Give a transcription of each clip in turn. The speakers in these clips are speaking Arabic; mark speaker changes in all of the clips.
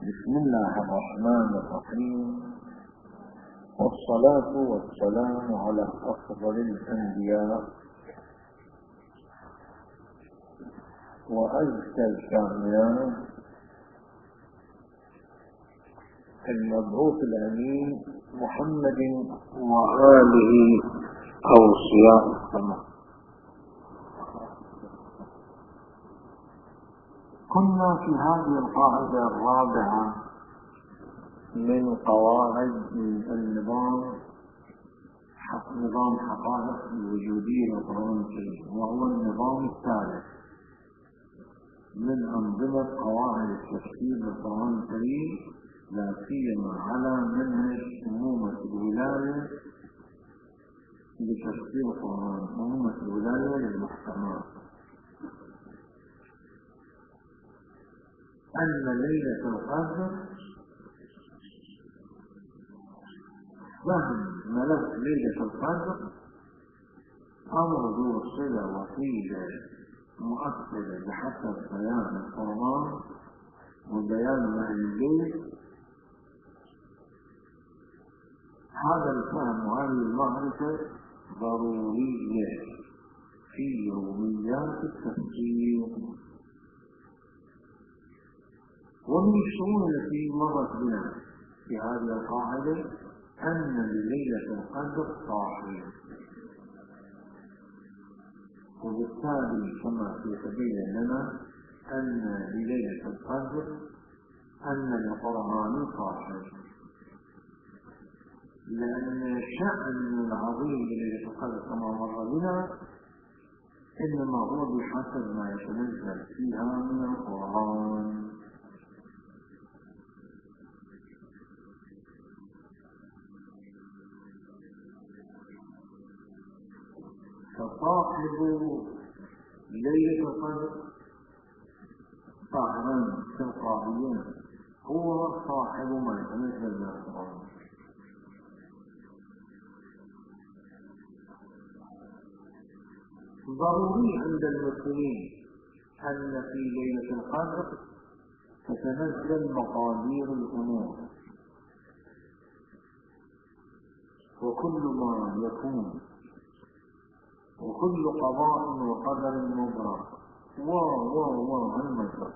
Speaker 1: بسم الله الرحمن الرحيم، والصلاة والسلام على أفضل الأنبياء وأزكى الكاملات المبعوث الأمين محمد وآله أوصياء السماء. كنا في هذه القاعدة الرابعة من قواعد نظام حقائق الوجودية للقرآن الكريم، وهو النظام الثالث من أنظمة قواعد التفسير للقرآن الكريم، لا سيما على منهج أمومة الولاية لتفسير القرآن، أمومة الولاية للمحكمات، أن ليلة القدر فهم ملف ليلة القدر أمر ذو صلة وطيلة مؤكدة بحسب بيان القرآن وبيان أهل البيت. هذا الفهم وهذه المعرفة ضرورية في يوميات التفسير. ومن الشؤون التي مرت بنا في هذه القاعدة أن لليلة القدر صاحب، وبالتالي كما سيتبين لنا أن لليلة القدر أن القرآن صاحب، لأن الشأن العظيم لليلة القدر كما مر بنا إنما هو بحسب ما يتنزل فيها من القرآن. فصاحب ليلة القدر صاحبا تلقائيا هو صاحب ما يتنزل من القرآن. ضروري عند المسلمين أن في ليلة القدر تتنزل مقادير الأمور، وكل ما يكون وكل قضاء وقدر مبرر المجرد.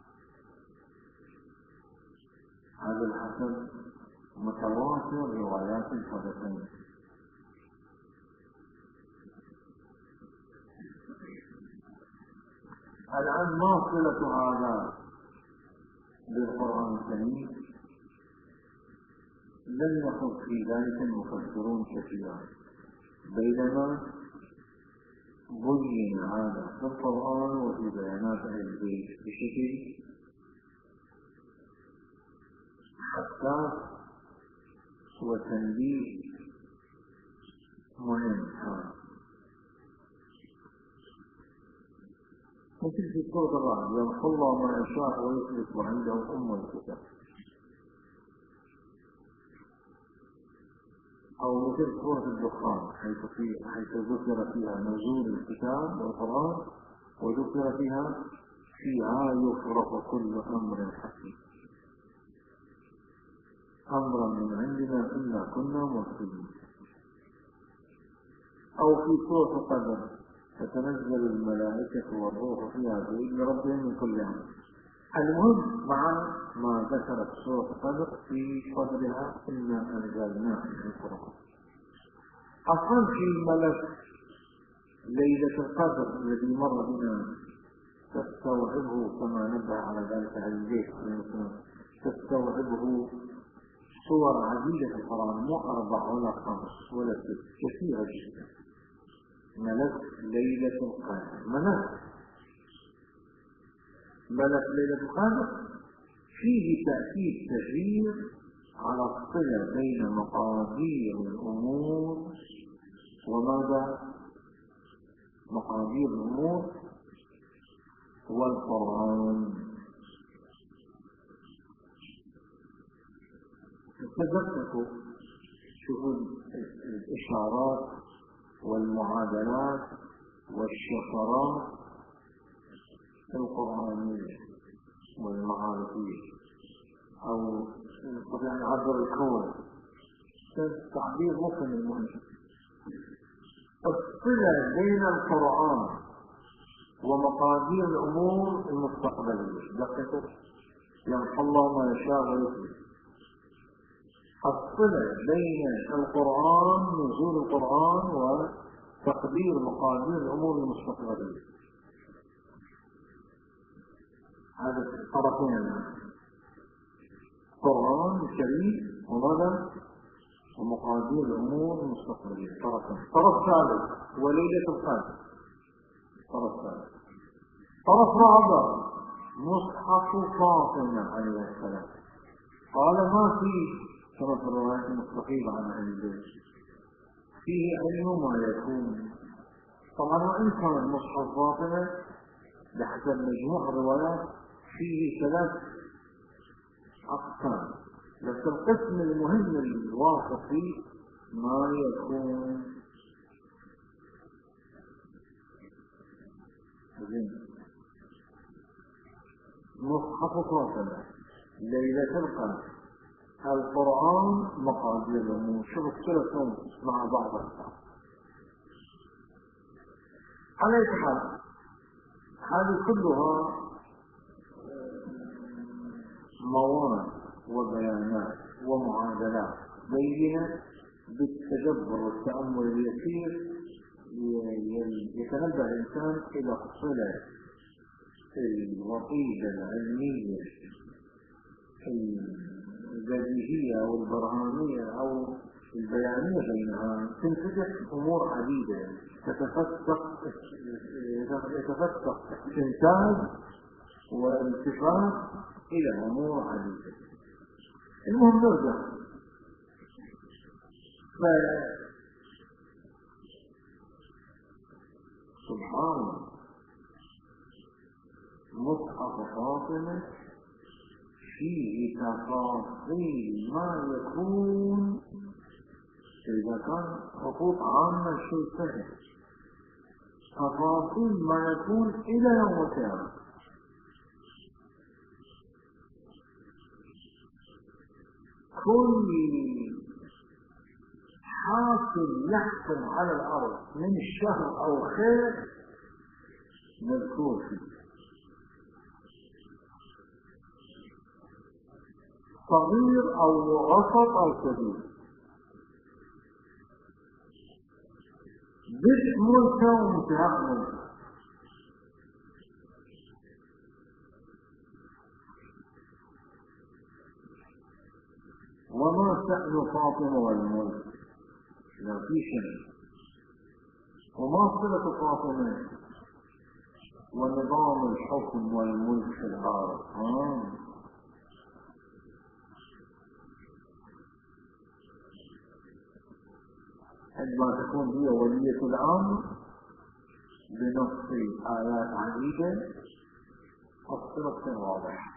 Speaker 1: هذا الحسب متواتر روايات الحدثين. الآن ما صلة هذا بالقرآن الكريم؟ لم يخض في ذلك المفسرون كثيرا، بينما بين هذا في القرآن وفي بيانات أهل البيت بشكل حساس وتنبيه مهم. مثل في سورة الرعد: يمحو الله ما يشاء ويثبت وعنده أم الكتاب. أو مثل سورة الدخان حيث ذكر فيها نزول الكتاب والقرآن، وذكر فيها يفرق كل أمر حكيم، أمرا من عندنا إنا كنا مرسلين. أو في سورة القدر: تتنزل الملائكة والروح فيها بإذن ربهم من كل أمر. المهم مع ما ذكرت سورة القدر في صدرها إنا أنزلناه في القرآن. أصلا في ملف ليلة القدر الذي مر بنا تستوعبه كما نبه على ذلك أهل البيت، تستوعبه صور عديدة في القرآن، مو 4 ولا 5 ولا 6، كثيرة جدا. ملف ليلة القدر، ملف ليلة القدر فيه تأكيد كثير على الصلة بين مقادير الأمور وماذا؟ مقادير الأمور والقرآن. تذكروا شوفوا الإشارات والمعادلات والشفرات القرآنية والمعارفية. يعني عبر الكون تعبير ممكن المهم. الصلة بين القرآن ومقادير الأمور المستقبلية دقيقة يمحو الله ما يشاء ويثبت. الصلة بين القرآن نزول القرآن وتقدير مقادير الأمور المستقبلية، هذا طرفين، القرآن الكريم وماذا ومقادير الأمور المستقبلية. طرفين. طرف ثالث وليلة القدر. طرف ثالث. طرف رابع مصحف فاطمة عليه السلام. قال ما فيه كما في الروايات المستقيمة عن أهل البيت فيه علم ما يكون. طبعا إن كان مصحف فاطمة بحسب مجموع الروايات فيه 3 أقسام، بس القسم المهم الواقع فيه ما يكون. مصحف فاطمة، ليلة القدر، القرآن، مقادير الأمور. شوف كلهم مع بعض الأقسام. على أي حال هذه كلها مواد وبيانات ومعادلات بينة بالتدبر والتأمل اليسير يتنبه الإنسان إلى الصلة الوطيدة العلمية البديهية أو البرهانية أو البيانية بينها. تنفتح أمور عديدة، يتفتح استنتاج والتفات إلى أمور عديدة. المهم نرجع. سبحان الله، مصحف فاطمة فيه تفاصيل ما يكون. إذا كان خطوط عامة شيء سهل، تفاصيل ما يكون إلى يوم القيامة. كل حاصل يحصل على الأرض من الشر أو خير مذكور فيه، صغير أو وسط أو كبير، بدء ملكه وانتهاء ملكه. وما شأن فاطمة والملك؟ لا في شيء. وما صلة فاطمة ونظام الحكم والملك في العالم؟ عندما تكون هي ولية الأمر بنص آيات عديدة الصلة واضحة.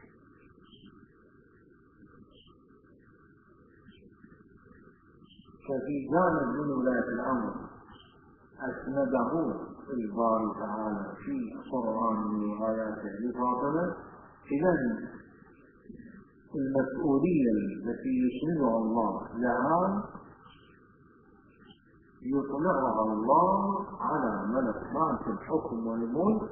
Speaker 1: ففي جانب من ولاية الأمر أسنده الباري تعالى في قرآن آياته لفاطمة، إذن المسؤولية التي يسندها الله لها يطلعها الله على ملكات الحكم والملك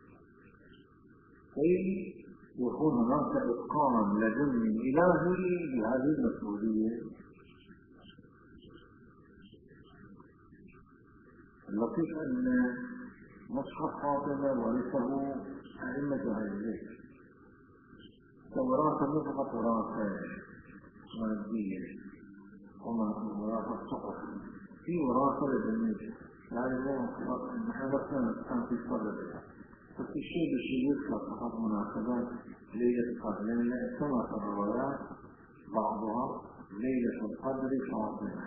Speaker 1: كي يكون هناك إتقان لدني إلهي بهذه المسؤولية. اللطيف أن مصحف فاطمة ورثه أئمة أهل البيت، ووراثة مو فقط وراثة مادية ووراثة صحف، في وراثة للبنية. يعني نحن نفسنا كان في صدر ففي الشيء يذكر فقط مناسبات ليلة القدر، لأن اعتمت الروايات بعضها ليلة القدر فاطمة.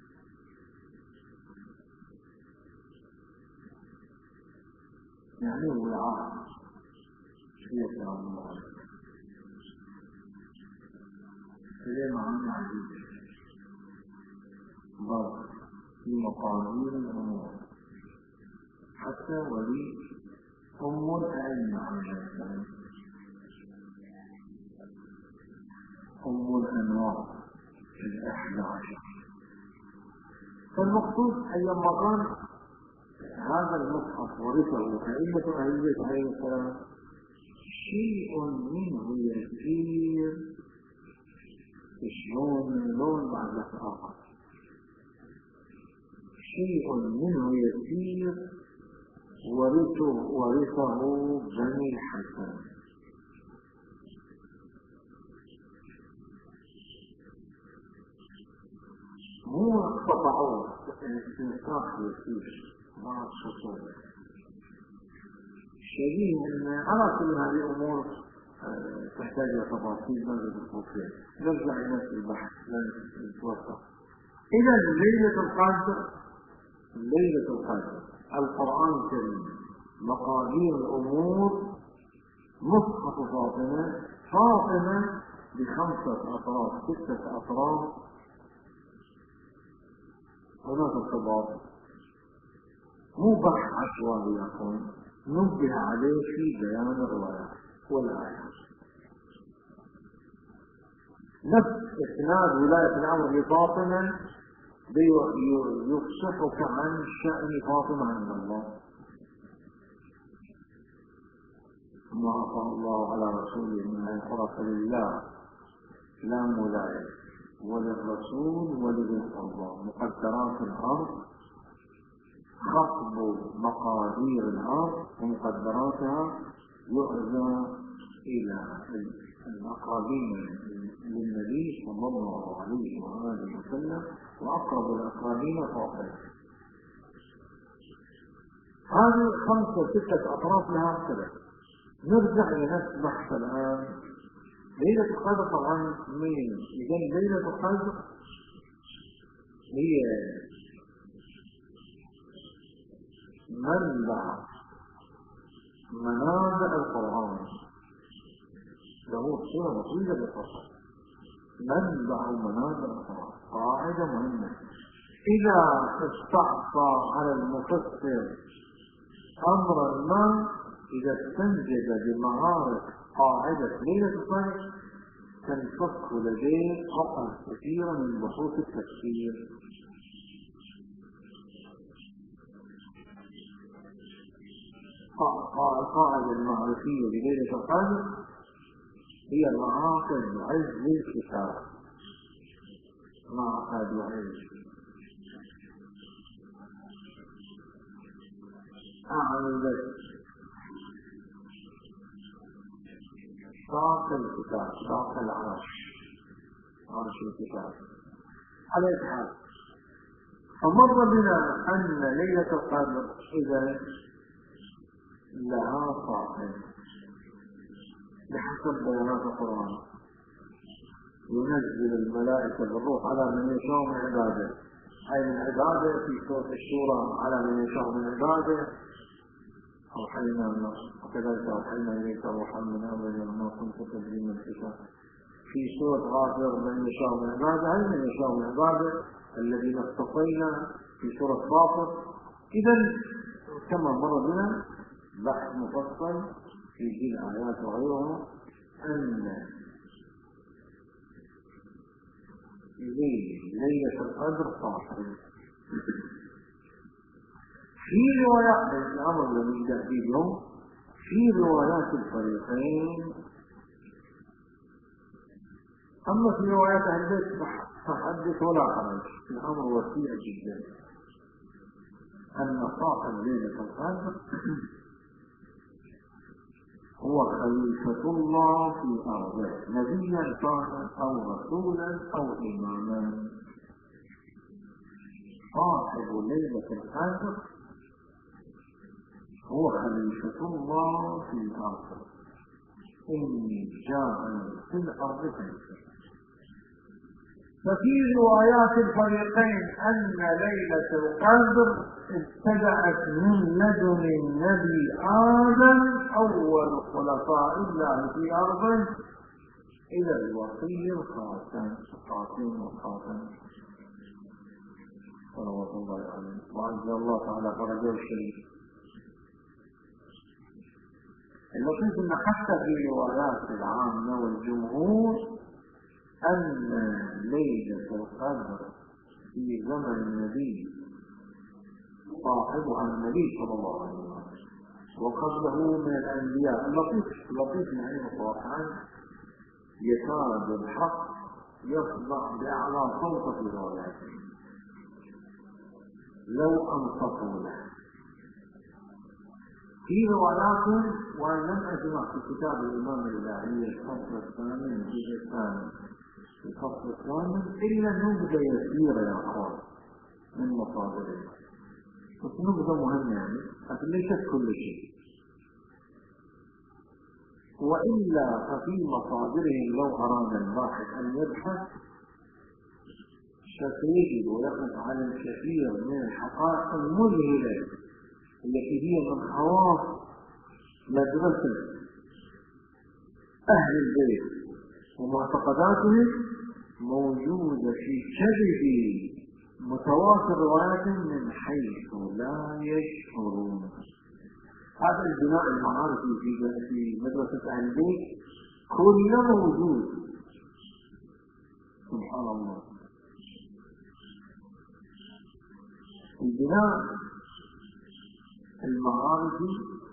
Speaker 1: يعني الوعاء هي كلام الله هي معاني عديدة بل في مقادير الأمور حتى ولي أم الأئمة عليه السلام الأنواع 11. فالمقصود أيما قال هذا المصحف ورثه أئمة أهل البيت عليه السلام شيء منه يسير شلون من لون بعد آخر، شيء منه يسير ورثه بني الحسن. مو اقتطعوا الاستنساخ يسير ما خصوصا شبيه ان على كل هذه الامور تحتاج الى تفاصيل ما ندخل فيها، نرجع الى نفس البحث لن نتوسع. اذا ليلة القدر القرآن الكريم مقادير الامور مصحف فاطمة ب5 أطراف 6 أطراف. هناك ارتباط مو بحث عشوائي يكون، نبه عليه في بيان الروايات والآيات. نفس إسناد ولاية الأمر لفاطمة يفصحك عن شأن فاطمة عند الله. ما أعطى الله على رسوله من الحرف لله لا مولاي وللرسول ولذي القربى مقدرات الأرض، خطب مقادير الأرض ومقدراتها يؤذى إلى الأقربين للنبي صلى الله عليه وآله وسلم وأقرب الأقربين فاطمة. هذه 5-6 أطراف لها سبب. نرجع إلى نفس بحث الآن. ليلة القدر طبعا مين؟ إذن ليلة القدر هي منبع منابع القرآن، له صورة مطويلة بالقرآن. منبع منابع القرآن قاعدة مهمة. إذا استعصى على المفسر أمرا ما، إذا استنجد بمعارف قاعدة ليلة القدر تنفك لديه خطأ كثيرا من بحوث التفسير. القاعدة المعرفية لليلة القدر هي معاقد عز الكتاب، معقد عز أعلى ساق الكتاب، ساق العرش، عرش الكتاب. على الحال فمر بنا أن ليلة القدر إذا لها صاحب بحسب بيانات القرآن. ينزل الملائكة بالروح على من يشاء من عباده، أي من عباده في سورة الشورى على من يشاء من عباده. أوحينا وكذلك أوحينا إليك روحا من أمرنا وما كنت تدري من الكتاب. في سورة غافر من يشاء من عباده، أي من يشاء من عباده الذين اصطفينا في سورة غافر. إذا كما مر بنا بحث مفصل في ذي الآيات وغيرها أن ليلة القدر صاحب. في روايات الأمر الذي جاء فيه اليوم في روايات الفريقين. أما في روايات أهل البيت فحدث ولا حرج، الأمر وسيع جدا. أن صاحب ليلة القدر هو خليفة الله في أرضه، نبيا كان أو رسولا أو إماما. صاحب ليلة القدر هو خليفة الله في الأرض. إني جاعل في الأرض خليفة. ففي روايات الفريقين أن ليلة القدر ابتدأت من لدن النبي آدم أول خلفاء الله في أرضه إلى الوصي الخاتم صلوات الله عليه وعز الله تعالى فرجه الشريف. اللطيف أن حتى في روايات العامة والجمهور ليلة القدر في زمن النبي صاحبها النبي صلى الله عليه وسلم وقبله من الأنبياء. لطيف نعيم واقعا يكاد الحق يصدع بأعلى صوت في رواياته لو أنصفوا له. في روايات ولم أجمع في كتاب الإمام الإلهي الفصل الثاني الجزء الثاني الفصل الثاني إلا نبذة يسيرة يا أخوان من مصادره، بس نبذة مهمة يعني لكن ليست كل شيء. وإلا ففي مصادرهم لو أراد الباحث أن يبحث سيجد ويقف على الكثير من الحقائق المذهلة التي هي من خواص مدرسة أهل البيت ومعتقداتهم موجودة في كذب متواتر روايات من حيث لا يشعرون. هذا البناء المعارفي في مدرسة أهل البيت كله موجود سبحان الله. البناء المعارفي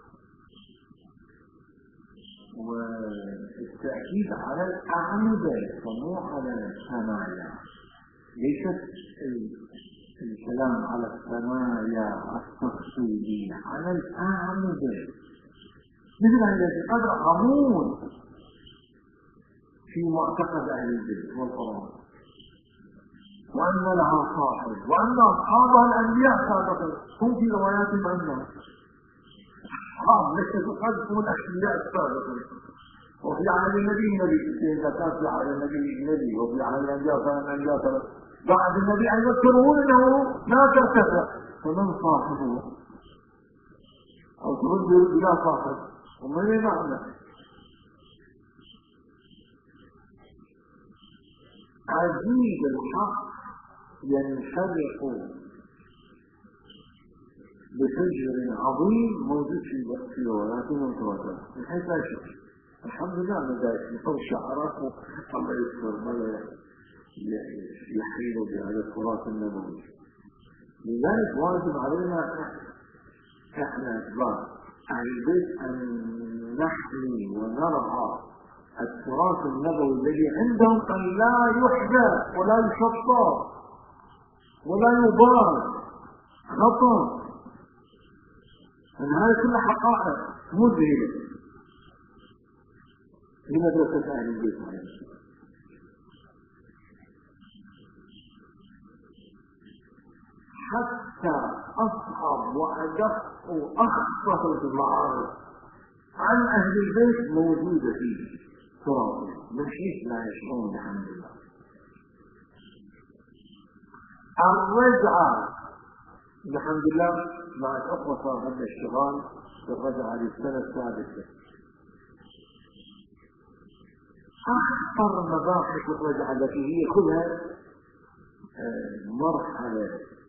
Speaker 1: والتأكيد على الأعمدة ومو على الثنايا، ليست الكلام على الثنايا التفصيلية، على الأعمدة مثل الذي قد عمود في معتقد أهل البيت والقرآن، وأن لها صاحب، وأن أصحابها الأنبياء سابقا هم في رواياتهم أنهم أصحاب ليس قد هم الأنبياء السابقين. وفي عهد النبي إذا كان في عهد النبي وفي عهد الأنبياء بعد النبي أن يذكرون أنه لا ترتفع، فمن صاحبه أو ترد بلا صاحب ومن يمعنى عجيب الحق ينحرق بفجر عظيم موجود في روايات متواترة من حيث لا شك. الحمد لله أنا ذلك نصور شعراء الله يذكر ما يحيل بهذا التراث النبوي. لذلك واجب علينا احنا أهل البيت أن نحمي ونرعى التراث النبوي الذي عندهم أن لا يحدث ولا يشطر ولا يبارك خطأ. أن هذه كل حقائق مذهلة في مدرسة أهل البيت. حتى أصعب وأدق وأخطر المعارف عن أهل البيت موجودة فيه تراث من حيث لا يشعرون بحمد الله. الرجعة بحمد الله مع الأخوة صار هذا الشغال بالرجعة للسنة السادسة. أخطر مباحث الرجعة التي هي كلها مرحلة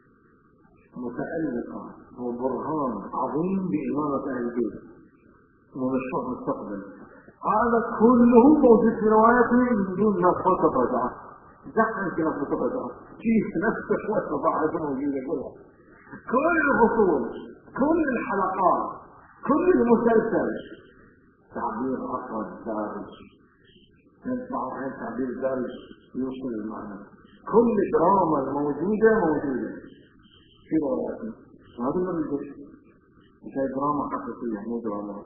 Speaker 1: متألقة وبرهان عظيم بإمارة أهل البيت ومشروع مستقبل. هذا كله موجود في روايته من دون نصف الرجعة. زحن في نصف الرجعة كيف نفس الرجعة موجودة كلها، كل الفصول، كل الحلقات، كل المسلسل تعبير أخر دارج، نسمع عن تعبير دارج يوصل المعنى. كل دراما موجودة في رواياتنا. هذا اللي نقول هي دراما حقيقية مو دراما.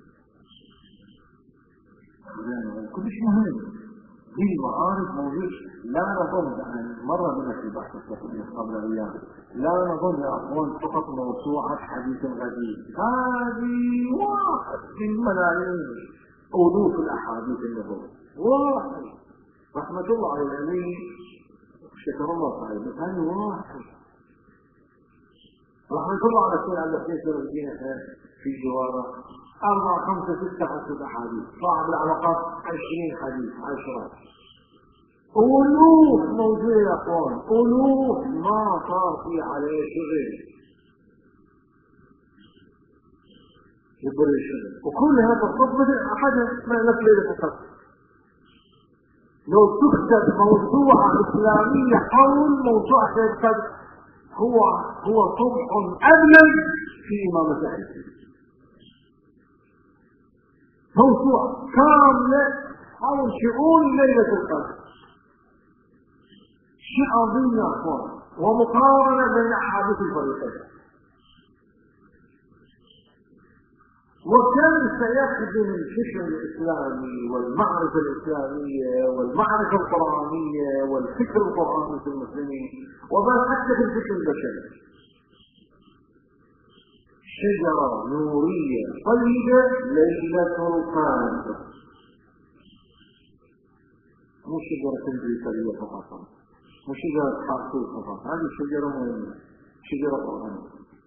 Speaker 1: كلش مهم. دي المعارف موجود. لا نظن أن مرة بنا في بحث التقنية قبل أيام، لا نظن يا أخوان فقط موسوعة حديث الغدير، هذه واحد من ملايين ألوف الأحاديث النبوية، واحد رحمة الله على الأمين شكر الله عليه، بس هذه واحد رحمة الله على السنة التي يسر الدين في جواره 4 5 6 10 أحاديث، صاحب العلاقات 20 حديث 10 ألوف موجودة يا أخوان، ألوف ما صار في عليه شغل يبري شغل، وكل هذا الصف مثل أحد ما نفس ليلة فقط. لو تكتب موسوعة إسلامية حول موسوعة القدر هو طبع أبلج في إمامة أهل السنة. موسوعة كاملة حول شؤون ليلة القدر، شيء عظيم يا أخوان، ومقارنة بين أحاديث الفريقين. وكم سيخدم الفكر الإسلامي والمعرفة الإسلامية والمعرفة القرآنية والفكر القرآني في المسلمين، وبل حتى في الفكر البشري. شجرة نورية طيبة ليلة القدر، مو شجرة أمريكية فقط، مو شجرة حقيقية فقط، هذه شجرة مهمة، شجرة قرآنية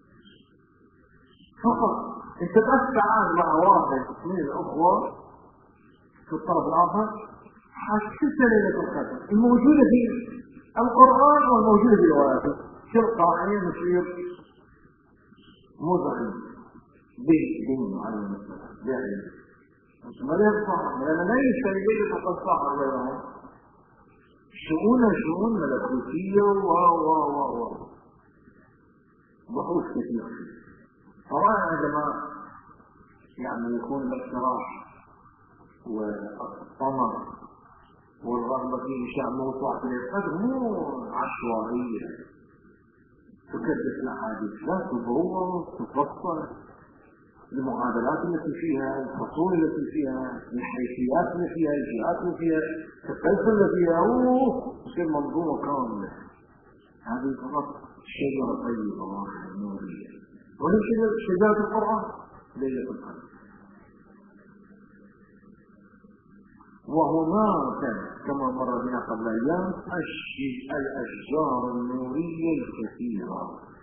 Speaker 1: فقط. انت بس تعال مع واحد من الاخوة في الطرف الاخر حسيت ليلة القدر الموجودة في القرآن والموجودة في رواياته، تلقائيا يصير مزعج بين معين مثلا يعني بس ما ينفع، لان لا يشتري ليلة القدر صاحب غيرهم شؤون ملكوتية بحوث كثير. طبعا عندما يعني يكون الاقتراح والطمع والرغبة في إنشاء موسوعة القدر مو عشوائية تكدس الأحاديث، لا تبرر تفصل المعادلات التي فيها، الفصول التي فيها، الحيثيات التي فيها، الجهات التي فيها، التسلسل التي فيها، تصير منظومة كاملة. هذه فقط شجرة طيبة واحدة نورية، وهي شجرة القرآن ليلة القدر. وهناك كما مر بنا قبل أيام الأشجار النورية الكثيرة،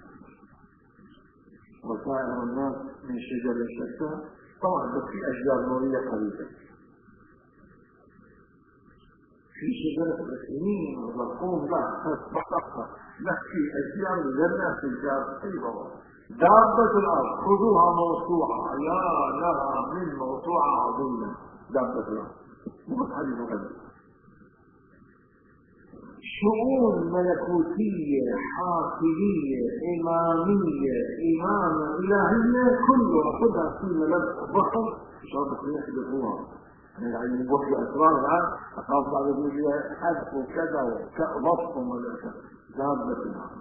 Speaker 1: وسائر الناس من شجر الشتى طبعا بس في أشجار نورية قليلة، في شجرة الأسنين والزقوم لا في أشجار الجنة، في أشجار طيبة. دابة الأرض خذوها موسوعة، يا لها من موسوعة عظيمة دابة الأرض، مو حديث غير شؤون ملكوتية حاكمية إمامية إمامة إلهية كلها خذها في ملف ضخم شرطك يحدثوها. يعني يبوحوا أسرار الآن أخاف بعض يقول لي حدث وكذا وكأضفهم ولا كذا. دابة الأرض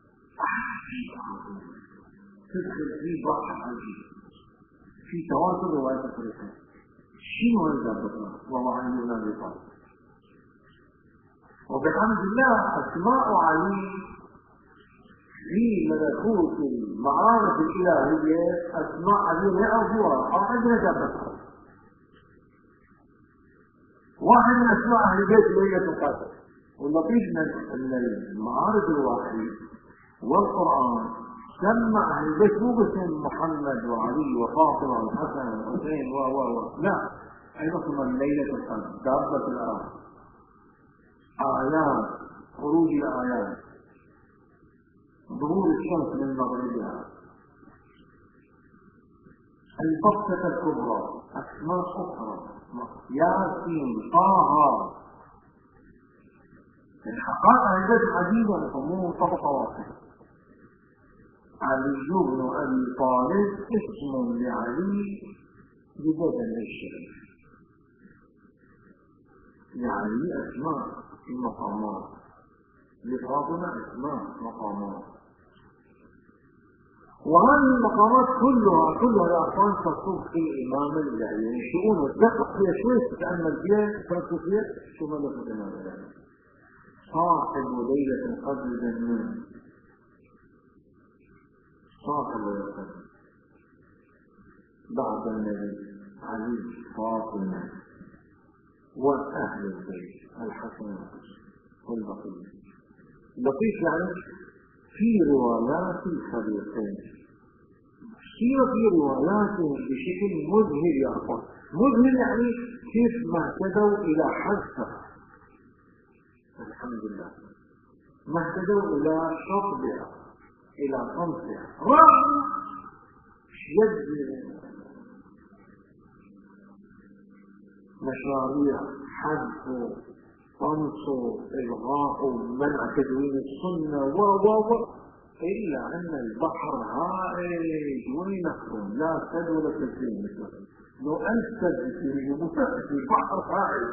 Speaker 1: تدخل في بحر عجيب في تواتر رواية الفريقين. شنو هي دابة الأرض؟ والله علي بن أبي طالب. وبحمد الله أسماء علي في ملكوت المعارف الإلهية أسماء علي يعرفوها أو عندنا دابة الأرض. واحد من أسماء أهل البيت ليلة القدر. واللطيف من المعارف الوحي والقرآن سمى أهل البيت مو باسم محمد وعلي وفاطمة والحسن والحسين لا، أيضا من ليلة القدر دابة الأرض، آيات خروج الآيات، ظهور الشمس من مغربها، البطة الكبرى، أسماء أخرى، ياسين، طه. الحقائق عندنا عجيبة مو طبقة واحدة. علي بن أبي طالب اسم لعلي ببدن الشريف، يعني أسماء المقامات، لفاطمة أسماء مقامات، وهذه المقامات كلها يا أخوان تصب في الإمام الإلهي. يعني شؤون وتدقق فيها شوي تتأمل فيها تفكر فيها شو ملك الإمام الإلهي. صاحب ليلة القدر جنون، صاحب ليلة القدر بعد النبي علي فاطمة وأهل البيت الحسن والبقية. لطيف يعني في روايات الفريقين في روايات بشكل مذهل يا أخوان. مذهل يعني كيف ما اهتدوا إلى حذفها، الحمد لله ما اهتدوا إلى شطبها إلى صمتها رغم يد مشاريع حذف طمس إلغاء منع تدوين السنة إلا أن البحر هائج وينكم لا سد ولا تسليم لو أنسد في متحف البحر هائج.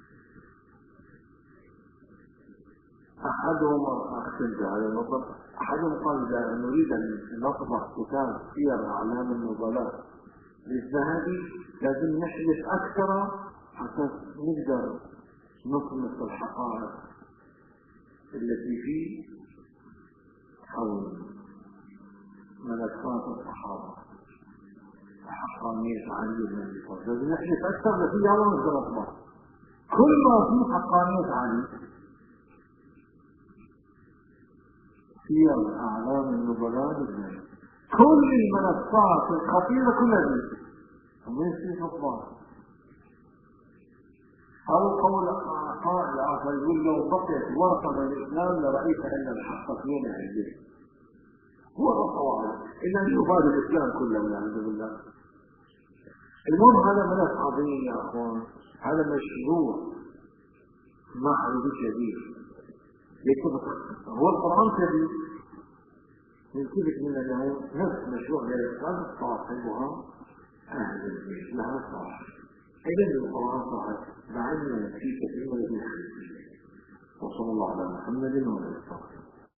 Speaker 1: أحدهم أختلف على النظر، أحدهم قال إذا نريد أن نطبع كتاب سير أعلام النبلاء للذهبي لازم نحدث أكثر حتى نقدر نصمت الحقائق التي فيه حول ملكات الصحابة وحقانية علي بن أبي طالب. لازم نحدث أكثر لكي يلا نقدر نطبع كل ما فيه حقانية علي. سير أعلام النبلاء للذهبي كل المنصات الخطيرة كلها دي ومن في مطبع أو قول قائل آخر يقول لو بقيت ورقة من الإسلام لرأيت أن الحق في يد الجيش هو الصواب إلا أن يفاد الإسلام كله والعياذ بالله. المهم هذا ملف عظيم يا أخوان، هذا مشروع معرض شديد يكتب هو القرآن كبير ينتبه من أنه نفس مشروع للإسلام صاحبها أهل البيت لها صاحب. إذن القرآن صحيح بعدنا في كثير من الحديث. وصلى الله على محمد وعلى آله وصحبه.